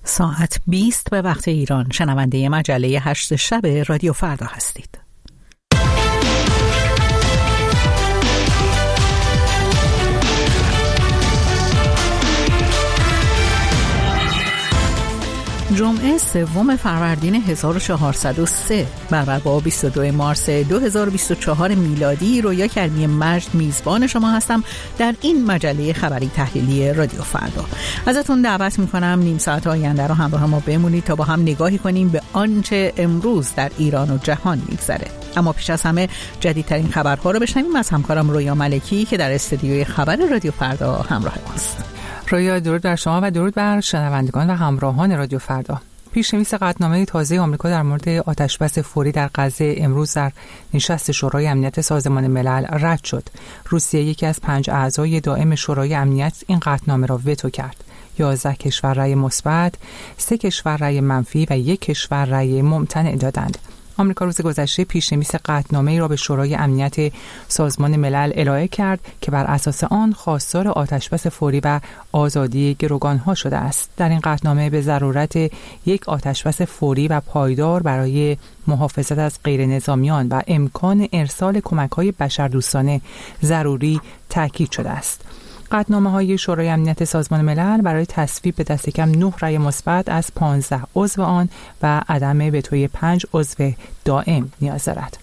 ساعت 20 به وقت ایران. شنونده مجله 8 شب رادیو فردا هستید. جمعه 3 فروردین 1403 برابر با 22 مارس 2024 میلادی رویا کریمی مجد میزبان شما هستم در این مجله خبری تحلیلی رادیو فردا. ازتون دعوت میکنم نیم ساعت آینده رو همراه ما بمونید تا با هم نگاهی کنیم به آنچه امروز در ایران و جهان میگذره. اما پیش از همه جدیدترین خبرها رو بشنویم از همکارم رویا ملکی که در استودیوی خبر رادیو فردا همراه ماست. رویا، درود بر شما و درود بر شنوندگان و همراهان رادیو فردا. پیش‌نویس قطعنامه تازه آمریکا در مورد آتش‌بس فوری در غزه امروز در نشست شورای امنیت سازمان ملل رد شد. روسیه یکی از 5 اعضای دائم شورای امنیت این قطعنامه را وتو کرد. 11 کشور رأی مثبت، 3 کشور رأی منفی و 1 کشور رأی ممتنع دادند. آمریکا روز گذشته پیش‌نویس قطعنامه‌ای را به شورای امنیت سازمان ملل ارائه کرد که بر اساس آن خواستار آتش‌بس فوری و آزادی گروگان‌ها شده است. در این قطعنامه به ضرورت یک آتش‌بس فوری و پایدار برای محافظت از غیرنظامیان و امکان ارسال کمک‌های بشردوستانه ضروری تاکید شده است. قطعنامه‌های شورای امنیت سازمان ملل برای تصویب به دست کم 9 رأی مثبت از 15 عضو آن و عدم وتوی 5 عضو دائم نیاز دارد.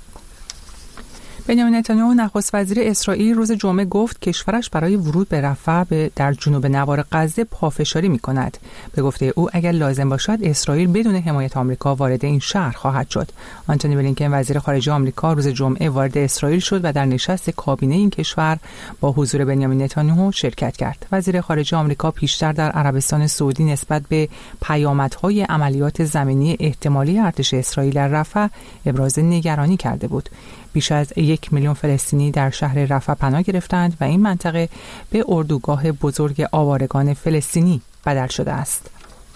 بنیامین نتانیاهو نخست وزیر اسرائیل روز جمعه گفت کشورش برای ورود به رفح در جنوب نوار غزه پافشاری می‌کند. به گفته او اگر لازم باشد اسرائیل بدون حمایت آمریکا وارد این شهر خواهد شد. آنتونی بلینکن وزیر خارجه آمریکا روز جمعه وارد اسرائیل شد و در نشست کابینه این کشور با حضور بنیامین نتانیاهو شرکت کرد. وزیر خارجه آمریکا پیشتر در عربستان سعودی نسبت به پیامدهای عملیات زمینی احتمالی ارتش اسرائیل در رفح ابراز نگرانی کرده بود. بیش از 1 میلیون فلسطینی در شهر رفح پناه گرفتند و این منطقه به اردوگاه بزرگ آوارگان فلسطینی بدل شده است.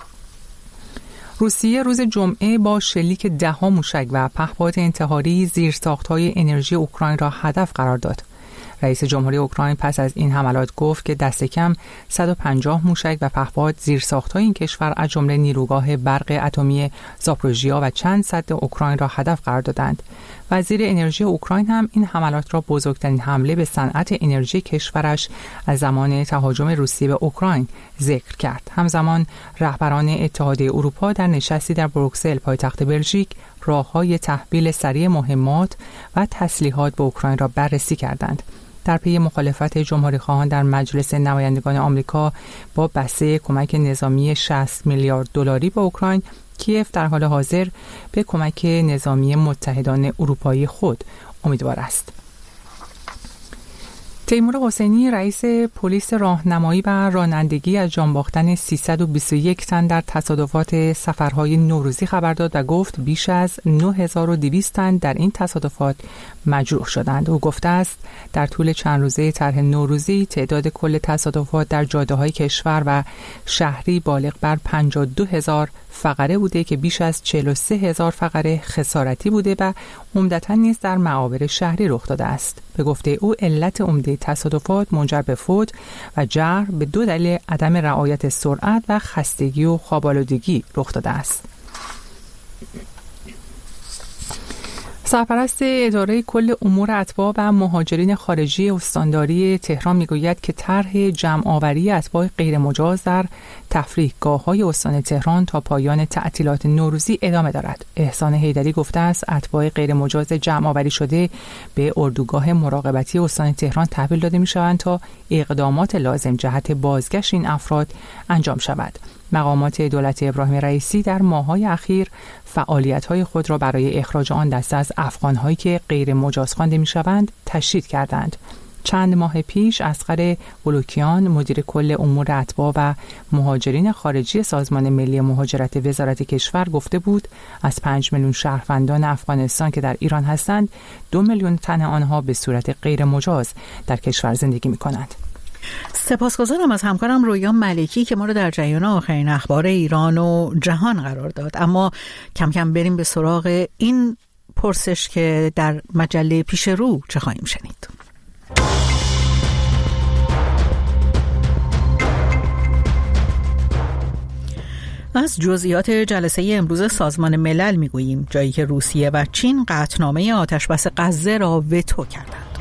روسیه روز جمعه با شلیک 10 موشک و پهپاد انتحاری زیرساخت‌های انرژی اوکراین را هدف قرار داد. رئیس جمهوری اوکراین پس از این حملات گفت که دست کم 150 موشک و پهپاد زیرساخت‌های این کشور از جمله نیروگاه برق اتمی زاپروژیا و چند سد اوکراین را هدف قرار دادند. وزیر انرژی اوکراین هم این حملات را بزرگترین حمله به صنعت انرژی کشورش از زمان تهاجم روسیه به اوکراین ذکر کرد. همزمان رهبران اتحادیه اروپا در نشستی در بروکسل پایتخت بلژیک راه‌های تحویل سریع مهمات و تسلیحات به اوکراین را بررسی کردند. در پی مخالفت جمهوری‌خواهان در مجلس نمایندگان آمریکا با بسته کمک نظامی 60 میلیارد دلاری به اوکراین، کیف در حال حاضر به کمک نظامی متحدان اروپایی خود امیدوار است. تیمور حسینی رئیس پلیس راهنمایی و رانندگی از جان باختن 321 تن در تصادفات سفرهای نوروزی خبر داد و گفت بیش از 9200 تن در این تصادفات مجروح شدند. او گفته است در طول چند روزه طرح نوروزی تعداد کل تصادفات در جاده‌های کشور و شهری بالغ بر 52000 فقره بوده که بیش از 43000 فقره خسارتی بوده و عمدتاً نیز در معابر شهری رخ داده است. به گفته او علت عمده تصادفات منجر به فوت و جرح به 2 دلیل عدم رعایت سرعت و خستگی و خواب‌آلودگی رخ داده است. سرپرست اداره کل امور اتباع و مهاجرین خارجی استانداری تهران میگوید که طرح جمع‌آوری اتباع غیرمجاز در تفریحگاه‌های استان تهران تا پایان تعطیلات نوروزی ادامه دارد. احسان حیدری گفته است اتباع غیرمجاز جمع‌آوری شده به اردوگاه مراقبتی استان تهران تحویل داده می‌شوند تا اقدامات لازم جهت بازگشت این افراد انجام شود. مقامات دولت ابراهیم رئیسی در ماه‌های اخیر فعالیت‌های خود را برای اخراج آن دسته از افغان‌هایی که غیر مجاز خوانده می‌شوند تشدید کردند. چند ماه پیش اصغر بلوکیان مدیر کل امور اتباع و مهاجرین خارجی سازمان ملی مهاجرت وزارت کشور گفته بود از 5 میلیون شهروندان افغانستان که در ایران هستند 2 میلیون تن آنها به صورت غیر مجاز در کشور زندگی می‌کنند. سپاسگزارم از همکارم رویا ملکی که ما رو در جریان آخرین اخبار ایران و جهان قرار داد. اما کم کم بریم به سراغ این پرسش که در مجله پیش رو چه خواهیم شنید. از جزئیات جلسه امروز سازمان ملل میگوییم، جایی که روسیه و چین قطعنامه آتشبس غزه را وتو کردند.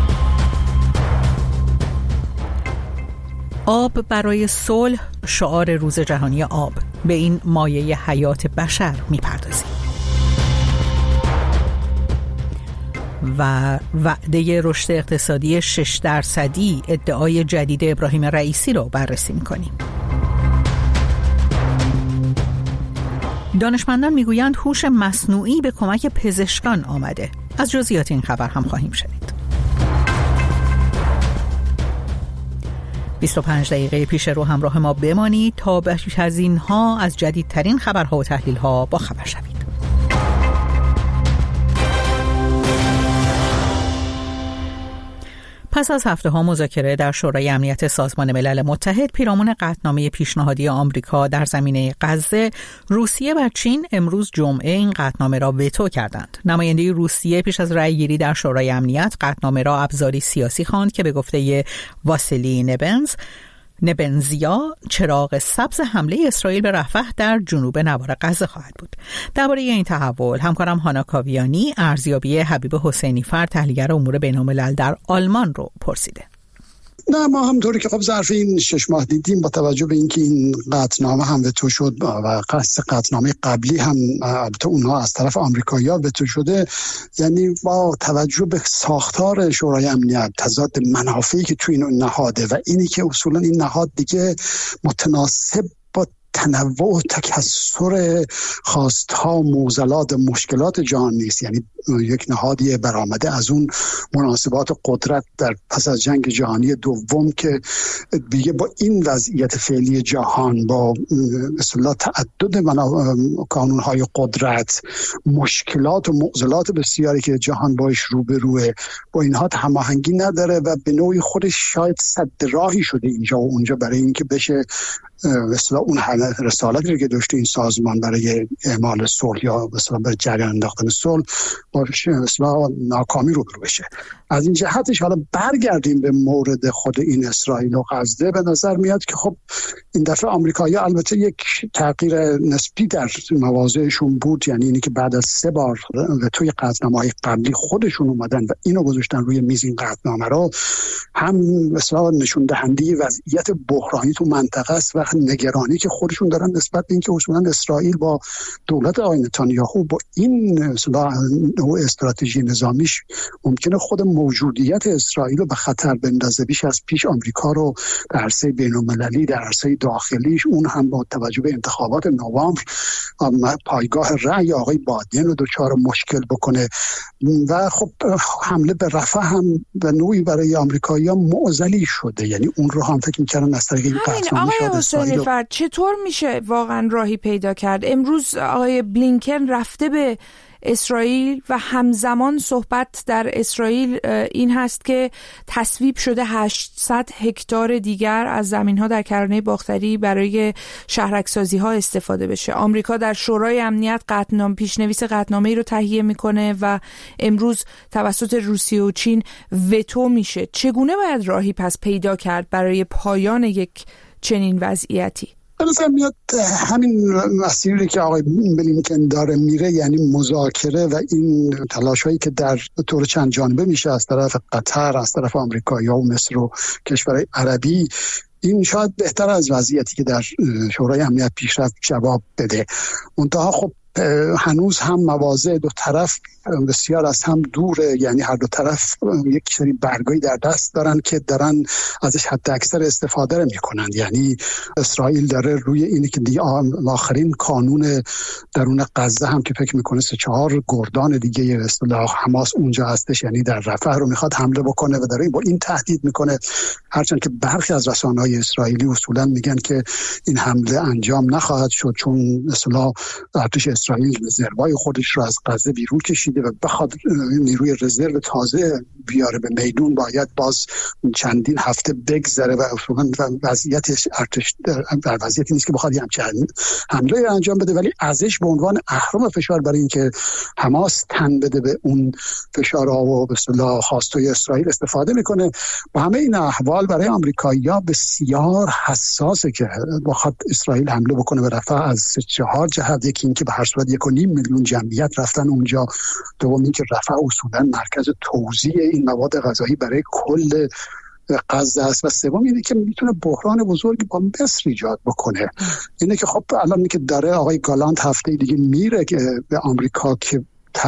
آب برای صلح، شعار روز جهانی آب. به این مایه حیات بشر میپردازیم. و وعده رشد اقتصادی 6% ادعای جدید ابراهیم رئیسی را بررسی میکنیم. دانشمندان میگویند هوش مصنوعی به کمک پزشکان آمده. از جزئیات این خبر هم خواهیم شنید. 25 دقیقه پیش رو همراه ما بمانید تا بیش از اینها از جدیدترین خبرها و تحلیل‌ها با خبر شوید. پس از هفته‌ها مذاکره در شورای امنیت سازمان ملل متحد پیرامون قطعنامه پیشنهادی آمریکا در زمینه غزه، روسیه و چین امروز جمعه این قطعنامه را وتو کردند. نماینده روسیه پیش از رأی‌گیری در شورای امنیت قطعنامه را ابزاری سیاسی خواند که به گفته واسیلی نبنزیا چراغ سبز حمله اسرائیل به رفح در جنوب نوار غزه خواهد بود. درباره این تحول همکارم هانا کاویانی ارزیابی حبیب حسینی فر تحلیلگر امور بین‌الملل در آلمان رو پرسیده. نه، ما همونطوری که خب ظرف این 6 ماه دیدیم، با توجه به اینکه این قطعنامه هم وتو شد و قطعنامه قبلی هم البته اونها از طرف آمریکایی‌ها وتو شده، یعنی با توجه به ساختار شورای امنیت، تضاد منافعی که توی این نهاده و اینی که اصولا این نهاد دیگه متناسب با تنوع و تکثر خواستها، معضلات، مشکلات جهان نیست. یعنی یک نهادی برآمده از اون مناسبات قدرت در پس از جنگ جهانی دوم که دیگه با این وضعیت فعلی جهان، با اصطلاح تعدد قانونهای قدرت، مشکلات و معضلات بسیاری که جهان باش روبروه، با اینها هماهنگی نداره و به نوعی خودش شاید سد راهی شده اینجا و اونجا برای اینکه بشه مثلا اون رسالتی که داشته این سازمان برای اعمال صلح یا مثلا برای جریان انداختن صلح با مثلا ناکامی روبرو بشه. از این جهتش حالا برگردیم به مورد خود این اسرائیل و غزه، به نظر میاد که خب این دفعه آمریکایی‌ها البته یک تغییر نسبی در مواضعشون بود، یعنی اینی که بعد از 3 بار و توی قطعنامه‌های قبلی خودشون اومدن و اینو گذاشتن روی میز این قطعنامه رو، هم مثلا نشون دهنده وضعیت بحرانی تو منطقه است و نگرانی که خودشون دارن نسبت به اینکه اصولا اسرائیل با دولت آقای نتانیاهو با این مثلا نوع استراتژی نظامیش ممکنه خود موجودیت اسرائیل رو به خطر بندازه. بیش از پیش آمریکا رو در عرصه بین‌المللی، در عرصه داخلیش، اون هم با توجه به انتخابات نوامبر پایگاه رأی آقای بایدن رو دچار مشکل بکنه و خب حمله به رفح هم به نوعی برای آمریکایی‌ها معضلی شده. یعنی اون رو هم فکر می‌کردن از طریق این قطعنامه اسرائیل چطور میشه واقعا راهی پیدا کرد؟ امروز آقای بلینکن رفته به اسرائیل و همزمان صحبت در اسرائیل این هست که تصویب شده 800 هکتار دیگر از زمین‌ها در کرانه باختری برای شهرک‌سازی ها استفاده بشه. آمریکا در شورای امنیت پیشنویس قطعنامه‌ای رو تهیه میکنه و امروز توسط روسیه و چین وتو میشه. چگونه باید راهی پس پیدا کرد برای پایان یک چنین وضعیتی؟ مثلا میاد همین مسیری که آقای بلینکن داره میره، یعنی مذاکره و این تلاش‌هایی که در طور چند جانبه میشه از طرف قطر، از طرف آمریکایی‌ها و مصر و کشورهای عربی، این شاید بهتر از وضعیتی که در شورای امنیت پیشرفت جواب بده. منتها خب هنوز هم مواضع دو طرف بسیار از هم دوره، یعنی هر دو طرف یک سری برگایی در دست دارن که دارن ازش حد اکثر استفاده رو میکنن. یعنی اسرائیل داره روی اینی که دیگه آخرین کانون درون غزه هم که فکر میکنه 3-4 گردان دیگه به اصطلاح حماس اونجا هستش، یعنی در رفح رو میخواد حمله بکنه و داره با این تهدید میکنه، هرچند که برخی از رسانه‌های اسرائیلی اصولا میگن که این حمله انجام نخواهد شد چون به اصطلاح ارتش اسرائیل رزروای خودش رو از غزه بیرون کشید رسیده و بخواد نیروی رزرو تازه بیاره به میدون، باید باز چندین هفته بگذره و وضعیتش ارتش در وضعیتی نیست که بخواد همچین حمله انجام بده، ولی ازش به عنوان اهرم فشار برای اینکه حماس تن بده به اون فشارها و به اصطلاح خواستای اسرائیل استفاده میکنه. با همه این احوال برای آمریکایی‌ها بسیار حساسه که بخواد اسرائیل حمله بکنه به رفح از 4 جهت. یکی اینکه به هر صورت 1.5 میلیون جمعیت رفتن اونجا، دوم اینکه رفح اصولا مرکز توزیع این مواد غذایی برای کل غزه است، و سوم اینه که میتونه بحران بزرگی با مصر ایجاد بکنه. اینه که خب الان که داره آقای گالانت هفته دیگه میره که به آمریکا که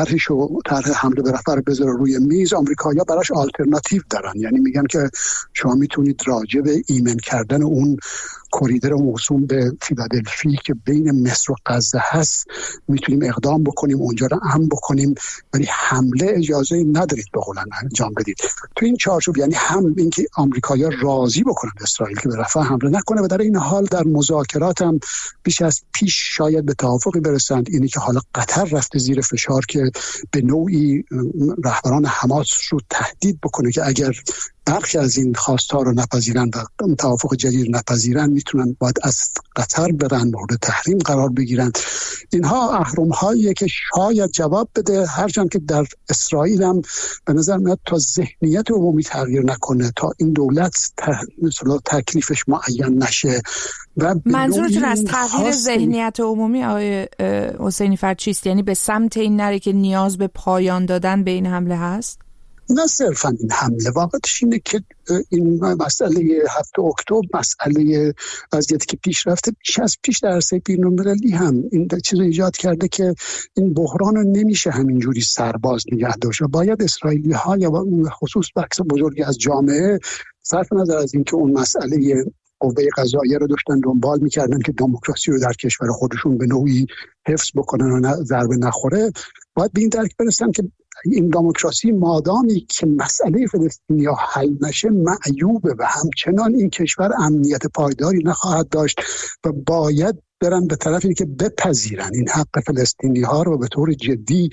طرح حمله به رفح رو بذاره روی میز، آمریکایی‌ها براش آلترناتیو دارن، یعنی میگن که شما میتونید راجع به ایمن کردن اون کوریدور موسوم به فیلادلفی که بین مصر و غزه هست میتونیم اقدام بکنیم، اونجا رو امن بکنیم، ولی حمله اجازه ندارید به قولن انجام بدید. تو این چارچوب یعنی هم اینکه آمریکایی‌ها راضی بکنن اسرائیل که به رفح حمله نکنه، و در این حال در مذاکرات هم بیش از پیش شاید به توافقی برسند. اینی که حالا قطر رفته زیر فشار که به نوعی رهبران حماس رو تهدید بکنه که اگر برخی از این خواست‌ها رو نپذیرن و توافق جدید نپذیرن میتونن باید از قطر برن، مورد تحریم قرار بگیرن. اینها اهرم‌هاییه که شاید جواب بده، هرچند که در اسرائیل هم به نظر میاد تا ذهنیت عمومی تغییر نکنه، تا این دولت مثلا تکلیفش معین نشه. و منظورتون از تغییر ذهنیت عمومی آقای حسینی فر چیست؟ یعنی به سمت این نره که نیاز به پایان دادن به این حمله هست؟ نه صرفا این حمله، واقعیتش اینه که این مسئله 7 اکتبر مسئله وضعیتی که پیش رفته بیش از پیش در عرصه بین‌المللی هم این چیز ایجاد کرده که این بحران رو نمیشه همینجوری سرباز نگه داشت. باید اسرائیلی‌ها یا خصوص بخش بزرگی از جامعه صرف نظر از اینکه اون مسئله قوه قضاییه رو داشتن دنبال میکردن که دموکراسی رو در کشور خودشون به نوعی حفظ بکنن و ضربه نخوره، باید به این درک برسن که این دموکراسی مادامی که مسئله فلسطینیا حل نشه معیوبه و همچنان این کشور امنیت پایداری نخواهد داشت و باید برن به طرفی که بپذیرن این حق فلسطینی‌ها رو به طور جدی.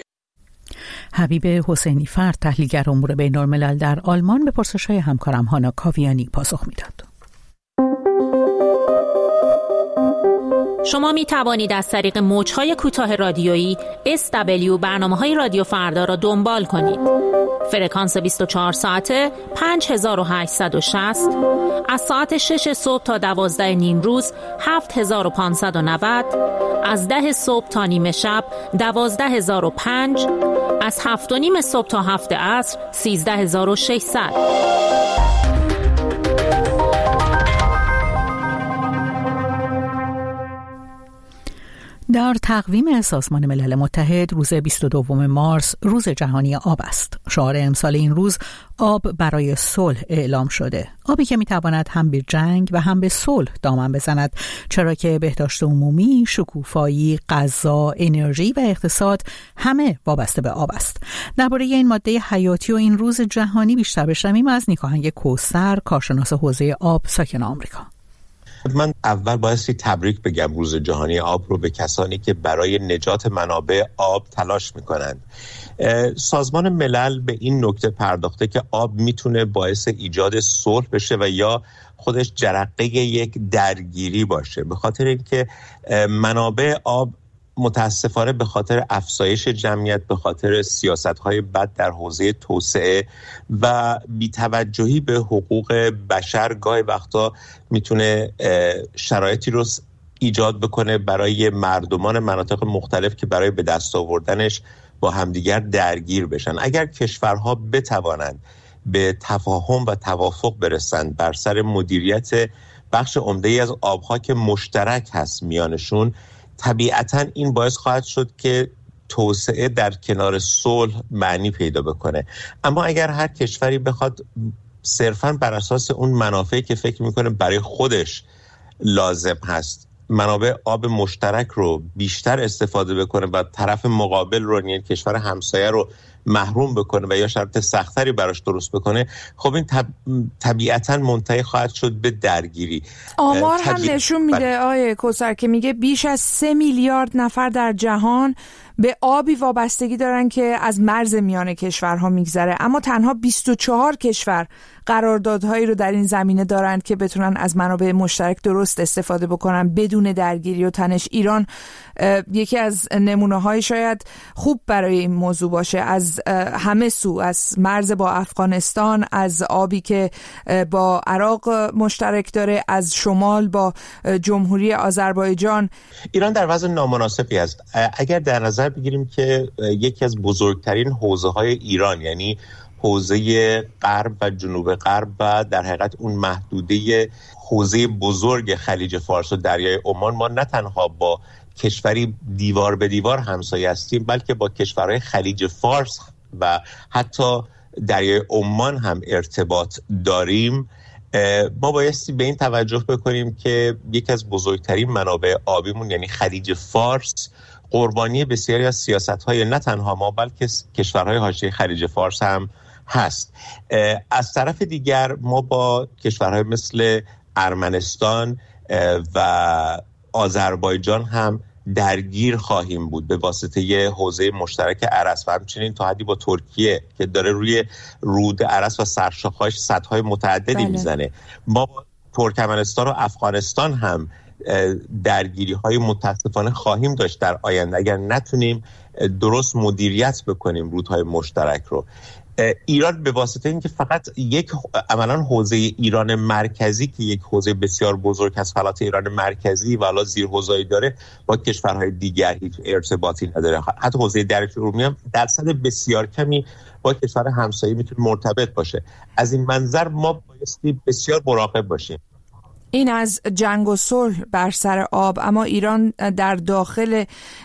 حبیب حسینی فر، تحلیلگر امور بین‌الملل در آلمان، به پرسش‌های همکارم هانا کاویانی پاسخ میداد. شما می توانید از طریق موج‌های کوتاه رادیویی SW برنامه‌های رادیو فردا را دنبال کنید. فرکانس 24 ساعته 5860، از ساعت 6 صبح تا 12 نیم روز 7590، از 10 صبح تا نیمه شب 12005، از 7 و نیم صبح تا 7 عصر 13600. در تقویم سازمان ملل متحد روز 22 مارس روز جهانی آب است. شعار امسال این روز آب برای صلح اعلام شده. آبی که میتواند هم به جنگ و هم به صلح دامن بزند، چرا که بهداشت عمومی، شکوفایی، غذا، انرژی و اقتصاد همه وابسته به آب است. درباره این ماده حیاتی و این روز جهانی بیشتر بشنویم از نیکاهنگ کوثر، کارشناس حوزه آب ساکن آمریکا. من اول بایستی تبریک بگم روز جهانی آب رو به کسانی که برای نجات منابع آب تلاش میکنند. سازمان ملل به این نکته پرداخته که آب میتونه باعث ایجاد صلح بشه و یا خودش جرقه یک درگیری باشه، به خاطر اینکه منابع آب متاسفانه به خاطر افزایش جمعیت، به خاطر سیاست‌های بد در حوزه توسعه و بی‌توجهی به حقوق بشر گاهی وقتا میتونه شرایطی رو ایجاد بکنه برای مردمان مناطق مختلف که برای به دست آوردنش با همدیگر درگیر بشن. اگر کشورها بتوانند به تفاهم و توافق برسند بر سر مدیریت بخش عمده‌ای از آبها که مشترک هست میانشون، طبیعتاً این باعث خواهد شد که توسعه در کنار صلح معنی پیدا بکنه. اما اگر هر کشوری بخواد صرفاً بر اساس اون منافعی که فکر میکنه برای خودش لازم هست منابع آب مشترک رو بیشتر استفاده بکنه و طرف مقابل رو، یعنی کشور همسایه رو محروم بکنه و یا شرط سختری براش درست بکنه، خب این طبیعتاً منتهی خواهد شد به درگیری. آمار هم نشون میده آیه کوثر که میگه بیش از 3 میلیارد نفر در جهان به آبی وابستگی دارن که از مرز میان کشورها میگذره، اما تنها 24 کشور قراردادهایی رو در این زمینه دارند که بتونن از منابع مشترک درست استفاده بکنن بدون درگیری و تنش. ایران یکی از نمونه‌های شاید خوب برای این موضوع باشه، از همه سو، از مرز با افغانستان، از آبی که با عراق مشترک داره، از شمال با جمهوری آذربایجان. ایران در وضع نامناسبی است. اگر در نظر بگیریم که یکی از بزرگترین حوزه‌های ایران، یعنی حوزه غرب و جنوب غرب و در حقیقت اون محدوده حوزه بزرگ خلیج فارس و دریای عمان، ما نه تنها با کشوری دیوار به دیوار همسایه هستیم، بلکه با کشورهای خلیج فارس و حتی دریای عمان هم ارتباط داریم. ما بایستی به این توجه بکنیم که یکی از بزرگترین منابع آبیمون یعنی خلیج فارس قربانی بسیاری از سیاست‌های نه تنها ما بلکه کشورهای حاشیه خلیج فارس هم هست. از طرف دیگر ما با کشورهای مثل ارمنستان و آذربایجان هم درگیر خواهیم بود به واسطه حوزه مشترک ارس و همچنین تا حدی با ترکیه که داره روی رود ارس و سرشاخه‌اش سدهای متعددی میزنه. ما با ترکمنستان و افغانستان هم درگیری های متاسفانه خواهیم داشت در آینده اگر نتونیم درست مدیریت بکنیم رودهای مشترک رو. ایران به واسطه اینکه فقط یک عملاً حوزه ایران مرکزی که یک حوزه بسیار بزرگ از فلات ایران مرکزی و علاوه زیر حوزه‌ای داره، با کشورهای دیگر هیچ ارتباطی نداره. حتی حوزه دریای ارومیه هم درصد بسیار کمی با کشور همسایه میتونه مرتبط باشه. از این منظر ما بایستی بسیار مراقب باشیم. این از جنگ و صلح بر سر آب. اما ایران در داخل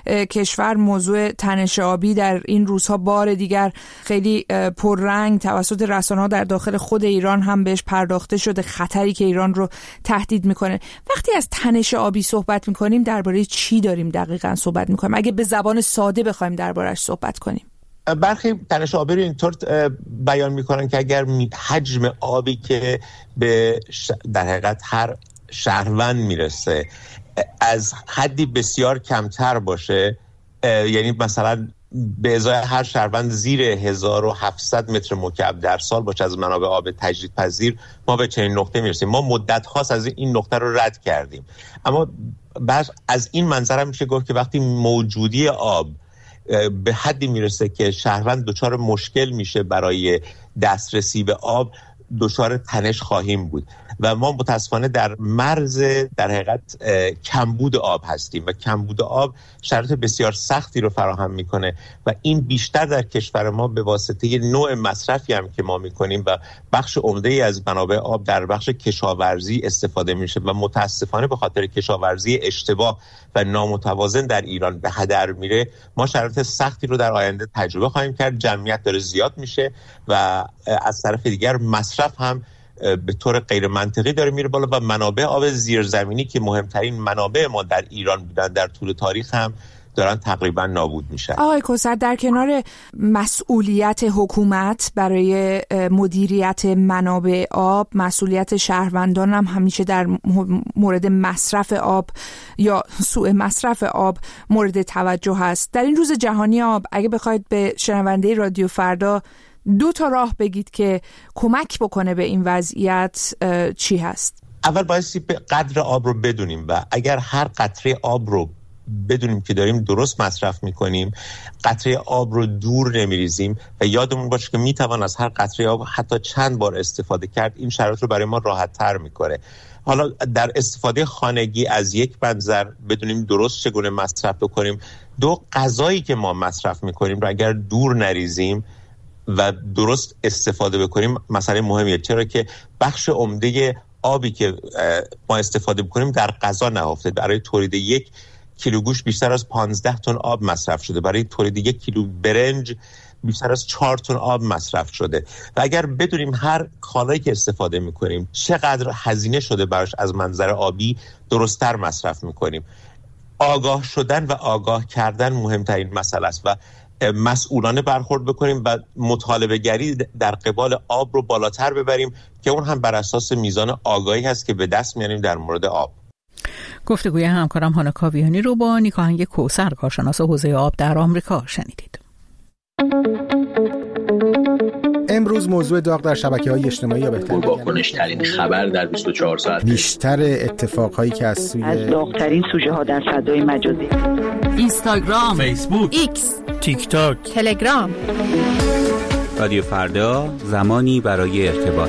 کشور موضوع تنش آبی در این روزها بار دیگر خیلی پررنگ توسط رسانه‌ها در داخل خود ایران هم بهش پرداخته شده، خطری که ایران رو تهدید میکنه. وقتی از تنش آبی صحبت میکنیم درباره چی داریم دقیقاً صحبت میکنیم؟ اگه به زبان ساده بخوایم درباره‌اش صحبت کنیم. برخی تنش آبی رو اینطور بیان میکنن که اگر حجم آبی که به در حقیقت هر شهروند میرسه از حدی بسیار کمتر باشه، یعنی مثلا به ازای هر شهروند زیر 1700 متر مکعب در سال باشه از منابع آب تجدیدپذیر، ما به چنین نقطه میرسیم. ما مدت هاست از این نقطه رو رد کردیم، اما بعد از این منظر هم میشه گفت که وقتی موجودی آب به حدی میرسه که شهروند دچار مشکل میشه برای دسترسی به آب، دچار تنش خواهیم بود و ما متاسفانه در مرز در حقیقت کمبود آب هستیم و کمبود آب شرایط بسیار سختی رو فراهم میکنه و این بیشتر در کشور ما به واسطه نوع مصرفی هم که ما میکنیم و بخش عمده‌ای از منابع آب در بخش کشاورزی استفاده میشه و متاسفانه به خاطر کشاورزی اشتباه و نامتوازن در ایران به هدر میره. ما شرایط سختی رو در آینده تجربه خواهیم کرد. جمعیت داره زیاد میشه و از طرف دیگر مصرف هم به طور غیر منطقی داره میره بالا و منابع آب زیرزمینی که مهمترین منابع ما در ایران بودن در طول تاریخ هم دارن تقریبا نابود میشن. آقای کوثر، در کنار مسئولیت حکومت برای مدیریت منابع آب، مسئولیت شهروندان هم همیشه در مورد مصرف آب یا سوء مصرف آب مورد توجه هست. در این روز جهانی آب اگه بخواید به شنونده رادیو فردا 2 راه بگید که کمک بکنه به این وضعیت، چی هست؟ اول بایستی قدر آب رو بدونیم و اگر هر قطره آب رو بدونیم که داریم درست مصرف میکنیم، قطره آب رو دور نمیریزیم و یادمون باشه که میتوان از هر قطره آب حتی چند بار استفاده کرد، این شرایط رو برای ما راحت تر میکنه. حالا در استفاده خانگی از یک منظر بدونیم درست چگونه مصرف بکنیم. 2 غذایی که ما مصرف میکنیم رو اگر دور نریزیم و درست استفاده بکنیم مسئله مهمیه، چرا که بخش عمده آبی که ما استفاده بکنیم در غذا نهفته. برای تولید 1 کیلو گوشت بیشتر از 15 تن آب مصرف شده، برای تولید 1 کیلو برنج بیشتر از 4 تن آب مصرف شده و اگر بدونیم هر کالایی که استفاده میکنیم چقدر هزینه شده براش از منظر آبی، درست‌تر مصرف میکنیم. آگاه شدن و آگاه کردن مهمترین مسئله است و مسئولانه برخورد بکنیم و مطالبه گری در قبال آب رو بالاتر ببریم که اون هم بر اساس میزان آگاهی هست که به دست میاریم در مورد آب. گفتگوی همکارم هانا کاویانی رو با نیکاهنگ کوثر، کارشناس حوزه آب در آمریکا شنیدید. امروز موضوع داغ در شبکه‌های اجتماعی یا بهتر پرواکنش‌ترین خبر در 24 ساعت، بیشتر اتفاقهایی که از داغ‌ترین سوژه‌ها در فضای مجازی، اینستاگرام، فیسبوک، ایکس، تیک تاک، تلگرام. رادیو فردا، زمانی برای ارتباط.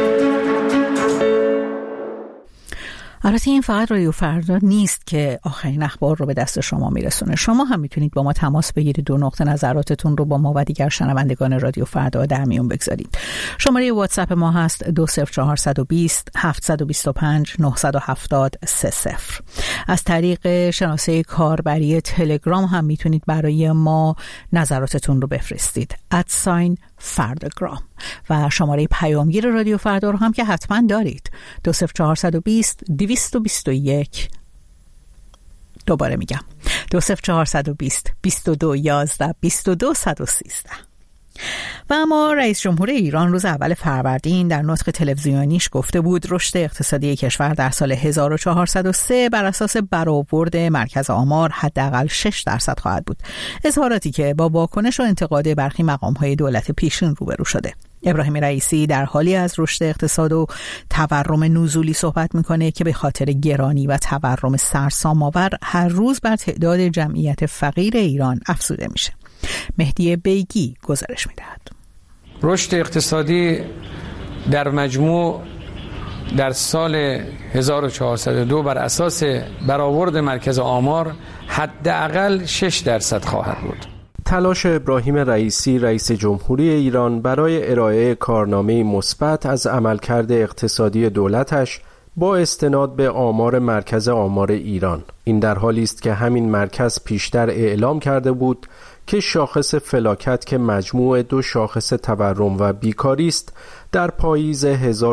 البته این فقط رادیو فردا نیست که آخرین اخبار رو به دست شما میرسونه. شما هم میتونید با ما تماس بگیرید و نقطه نظراتتون رو با ما و دیگر شنوندگان رادیو فردا در میون بگذارید. شماره واتساپ ما هست 20420 725 970 30. از طریق شناسه کاربری تلگرام هم میتونید برای ما نظراتتون رو بفرستید. @فرداگرام. و شماره پیامگیر رادیو فردا رو هم که حتما دارید، 20420 221. دوباره میگم 20420 2211 22 113. و اما رئیس جمهور ایران روز اول فروردین در نطق تلویزیونیش گفته بود رشد اقتصادی کشور در سال 1403 بر اساس برآورد مرکز آمار حداقل 6% خواهد بود. اظهاراتی که با واکنش و انتقاد برخی مقام‌های دولت پیشین روبرو شده. ابراهیم رئیسی در حالی از رشد اقتصاد و تورم نزولی صحبت میکنه که به خاطر گرانی و تورم سرسام‌آور هر روز بر تعداد جمعیت فقیر ایران افزوده میشه. مهدی بیگی گزارش میدهد. رشد اقتصادی در مجموع در سال 1402 بر اساس برآورد مرکز آمار حداقل 6% خواهد بود. تلاش ابراهیم رئیسی رئیس جمهوری ایران برای ارائه کارنامه مثبت از عملکرد اقتصادی دولتش با استناد به آمار مرکز آمار ایران. این در حالی است که همین مرکز پیشتر اعلام کرده بود که شاخص فلاکت که مجموع دو شاخص تورم و بیکاری است در پاییز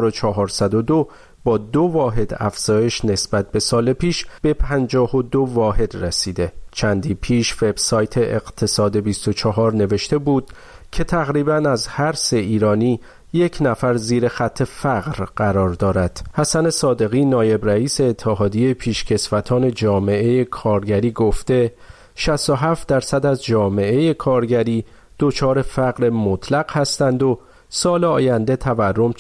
1402 با 2 واحد افزایش نسبت به سال پیش به 52 واحد رسیده. چندی پیش وبسایت اقتصاد 24 نوشته بود که تقریباً از هر 3 ایرانی 1 نفر زیر خط فقر قرار دارد. حسن صادقی نایب رئیس اتحادیه پیشکسوتان جامعه کارگری گفته 67% از جامعه کارگری دچار فقر مطلق هستند و سال آینده تورم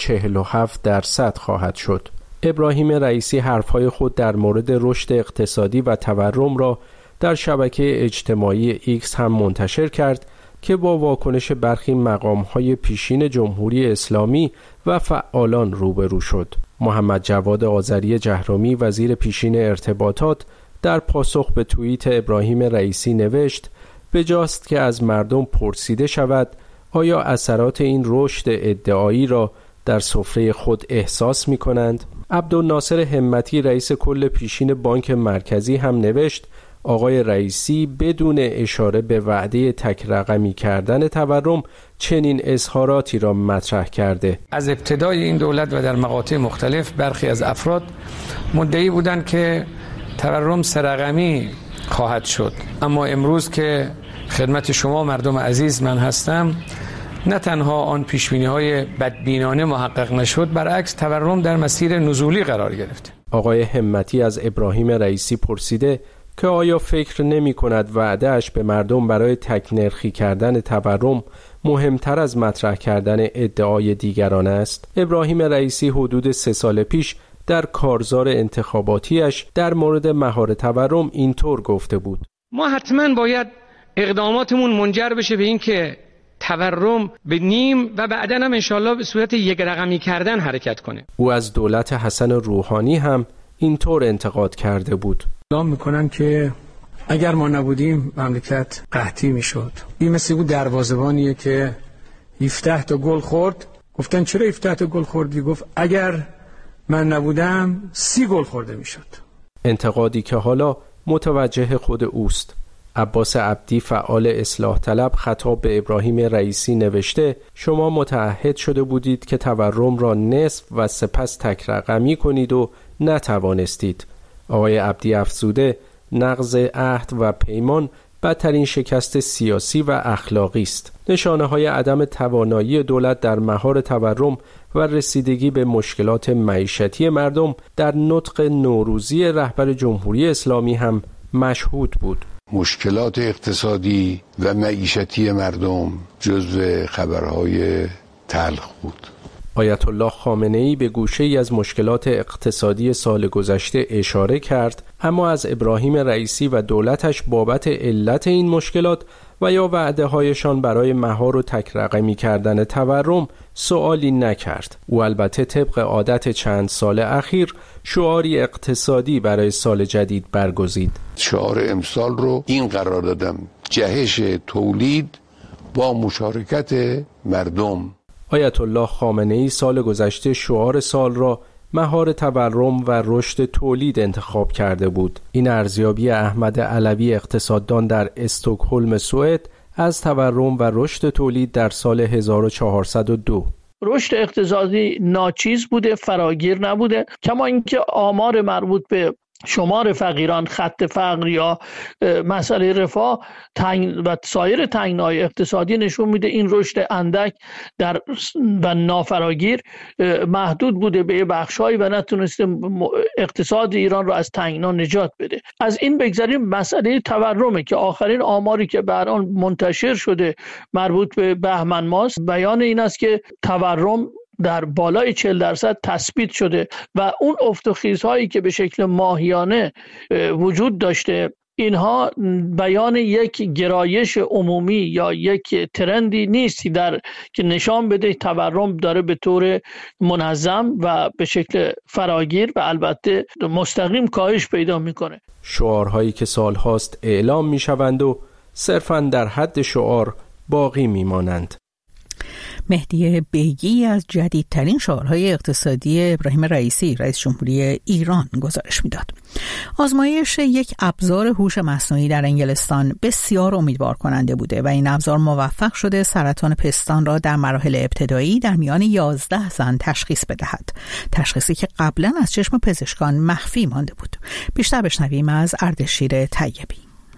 47% خواهد شد. ابراهیم رئیسی حرفهای خود در مورد رشد اقتصادی و تورم را در شبکه اجتماعی ایکس هم منتشر کرد که با واکنش برخی مقام‌های پیشین جمهوری اسلامی و فعالان روبرو شد. محمد جواد آذری جهرمی وزیر پیشین ارتباطات در پاسخ به توییت ابراهیم رئیسی نوشت بجاست که از مردم پرسیده شود آیا اثرات این رشد ادعایی را در سفره خود احساس می کنند؟ عبدالناصر همتی رئیس کل پیشین بانک مرکزی هم نوشت آقای رئیسی بدون اشاره به وعده تک رقمی کردن تورم چنین اظهاراتی را مطرح کرده. از ابتدای این دولت و در مقاطع مختلف برخی از افراد مدعی بودند که تورم 3 رقمی خواهد شد، اما امروز که خدمت شما مردم عزیز من هستم نه تنها آن پیشبینی‌های بدبینانه محقق نشد، برعکس تورم در مسیر نزولی قرار گرفت. آقای همتی از ابراهیم رئیسی پرسیده که آیا فکر نمی کند وعده‌اش به مردم برای تکنرخی کردن تورم مهمتر از مطرح کردن ادعای دیگران است؟ ابراهیم رئیسی حدود 3 سال پیش در کارزار انتخاباتیش در مورد مهار تورم اینطور گفته بود: ما حتما باید اقداماتمون منجر بشه به این که تورم به نیم و بعداً هم انشالله به صورت 1 رقمی کردن حرکت کنه. او از دولت حسن روحانی هم اینطور انتقاد کرده بود. اعلام میکنن که اگر ما نبودیم مملکت قحطی میشد. این مثل بود دروازه‌بانیه که 17 تا گل خورد. گفتن چرا 17 تا گل خوردی؟ گفت اگر من نبودم 30 گل خورده میشد. انتقادی که حالا متوجه خود اوست. عباس عبدی فعال اصلاح طلب خطاب به ابراهیم رئیسی نوشته شما متعهد شده بودید که تورم را نصف و سپس تک رقمی کنید و نتوانستید. آقای عبدی افزوده نقض عهد و پیمان بدترین شکست سیاسی و اخلاقی است. نشانه‌های عدم توانایی دولت در مهار تورم و رسیدگی به مشکلات معیشتی مردم در نطق نوروزی رهبر جمهوری اسلامی هم مشهود بود. مشکلات اقتصادی و معیشتی مردم جزو خبرهای تلخ بود. آیت الله خامنه‌ای به گوشه‌ای از مشکلات اقتصادی سال گذشته اشاره کرد، اما از ابراهیم رئیسی و دولتش بابت علت این مشکلات و یا وعده‌هایشان برای مهار و تک رقمی کردن تورم سوالی نکرد. او البته طبق عادت چند سال اخیر شعاری اقتصادی برای سال جدید برگزید. شعار امسال رو این قرار دادم: جهش تولید با مشارکت مردم. آیت الله خامنه‌ای سال گذشته شعار سال را مهار تورم و رشد تولید انتخاب کرده بود. این ارزیابی احمد علوی اقتصاددان در استکهلم سوئد از تورم و رشد تولید در سال 1402. رشد اقتصادی ناچیز بوده، فراگیر نبوده، کما اینکه آمار مربوط به شمار فقیران، خط فقر یا مسئله رفاه و سایر تنگناهای اقتصادی نشون میده این رشد اندک و نافراگیر محدود بوده به بخشایی و نتونسته اقتصاد ایران رو از تنگنا نجات بده. از این بگذاریم مسئله تورمه که آخرین آماری که به الان منتشر شده مربوط به بهمن ماست، بیان این است که تورم در بالای 40% تثبیت شده و اون افت و خیزهایی که به شکل ماهیانه وجود داشته، اینها بیان یک گرایش عمومی یا یک ترندی نیست که نشان بده تورم داره به طور منظم و به شکل فراگیر و البته مستقیم کاهش پیدا میکنه. شعارهایی که سالهاست اعلام میشوند و صرفاً در حد شعار باقی میمانند. مهدی بیگی از جدیدترین شعارهای اقتصادی ابراهیم رئیسی رئیس جمهوری ایران گزارش میداد. آزمایش یک ابزار هوش مصنوعی در انگلستان بسیار امیدوار کننده بوده و این ابزار موفق شده سرطان پستان را در مراحل ابتدایی در میان 11 زن تشخیص بدهد. تشخیصی که قبلا از چشم پزشکان مخفی مانده بود. بیشتر بشنویم از اردشیر طیبی.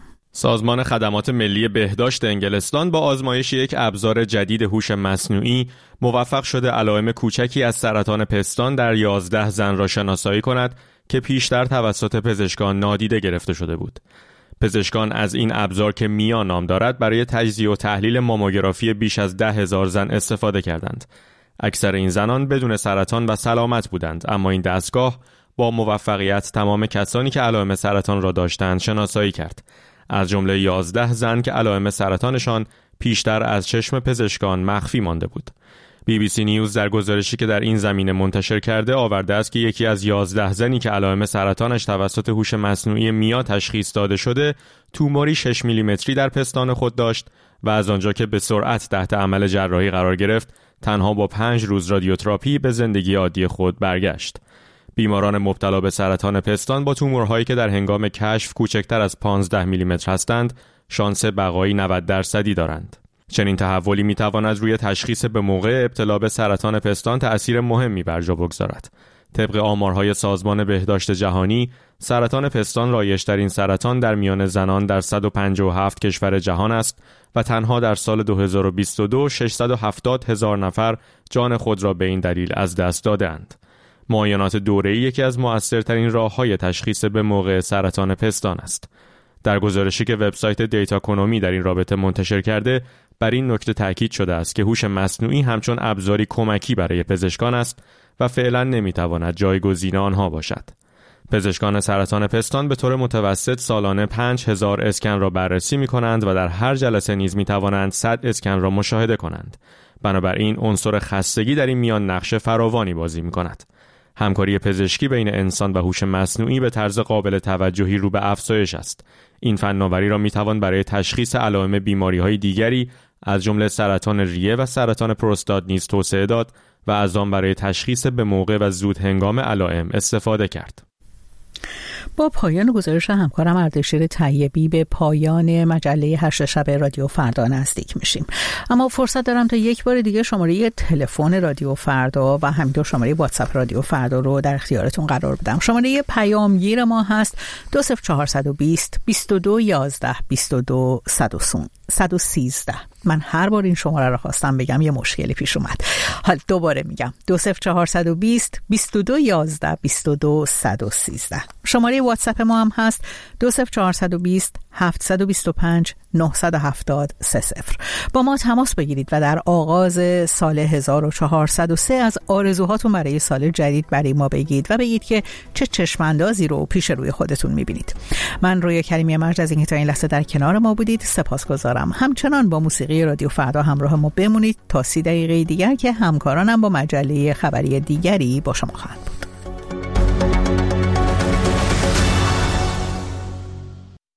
سازمان خدمات ملی بهداشت انگلستان با آزمایش یک ابزار جدید هوش مصنوعی موفق شده علائم کوچکی از سرطان پستان در 11 زن را شناسایی کند که پیشتر توسط پزشکان نادیده گرفته شده بود. پزشکان از این ابزار که میا نام دارد برای تجزیه و تحلیل ماموگرافی بیش از 10,000 زن استفاده کردند. اکثر این زنان بدون سرطان و سلامت بودند، اما این دستگاه با موفقیت تمام کسانی که علائم سرطان را داشتند شناسایی کرد، از جمله 11 زن که علائم سرطانشان پیشتر از چشم پزشکان مخفی مانده بود. BBC نیوز در گزارشی که در این زمینه منتشر کرده آورده است که یکی از 11 زنی که علائم سرطانش توسط هوش مصنوعی میا تشخیص داده شده، توموری 6 میلیمتری در پستان خود داشت و از آنجا که به سرعت تحت عمل جراحی قرار گرفت، تنها با 5 روز رادیوتراپی به زندگی عادی خود برگشت. بیماران مبتلا به سرطان پستان با تومورهایی که در هنگام کشف کوچکتر از 15 میلیمتر هستند، شانس بقایی 90% دارند. چنین تحولی میتواند روی تشخیص به موقع ابتلا به سرطان پستان تأثیر مهمی بر جا بگذارد. طبق آمارهای سازمان بهداشت جهانی، سرطان پستان رایج‌ترین سرطان در میان زنان در 157 کشور جهان است و تنها در سال 2022 670,000 نفر جان خود را به این دلیل از دست دادند. معاینات دوره‌ای یکی از مؤثرترین راه‌های تشخیص به موقع سرطان پستان است. در گزارشی که وبسایت دیتاکونومی در این رابطه منتشر کرده، بر این نکته تاکید شده است که هوش مصنوعی همچون ابزاری کمکی برای پزشکان است و فعلا نمیتواند جایگزین آنها باشد. پزشکان سرطان پستان به طور متوسط سالانه 5000 اسکن را بررسی می‌کنند و در هر جلسه نیز می‌توانند 100 اسکن را مشاهده کنند. بنابراین عنصر خستگی در این میان نقش فراوانی بازی می‌کند. همکاری پزشکی بین انسان و هوش مصنوعی به طرز قابل توجهی رو به افزایش است. این فناوری را میتوان برای تشخیص علائم بیماری‌های دیگری از جمله سرطان ریه و سرطان پروستات نیز توسعه داد و از آن برای تشخیص به موقع و زود هنگام علائم استفاده کرد. با پایان گزارش همکارم اردشیر طیبی به پایان مجله 8 شب رادیو فردا نزدیک میشیم. اما فرصت دارم تا یک بار دیگه شماره تلفن رادیو فردا و همینطور شماره واتساپ رادیو فردا رو در اختیارتون قرار بدم. شماره پیامگیر ما هست 20420 22 11 22 113. من هر بار این شماره رو خواستم بگم یه مشکلی پیش اومد. حالا دوباره میگم 20420 22 11 22 113. شماره واتساپ ما هم هست 20420 725 970 30. با ما تماس بگیرید و در آغاز سال 1403 از آرزوهاتون برای سال جدید برای ما بگید و بگید که چه چشماندازی رو پیش روی خودتون میبینید. من رویا کریمی مجد از اینکه تا این لحظه در کنار ما بودید سپاسگزارم. همچنان با موسیقی رادیو فردا همراه ما بمونید تا 30 دقیقه دیگر که همکارانم با مجله خبری دیگری با شما خواهند بود.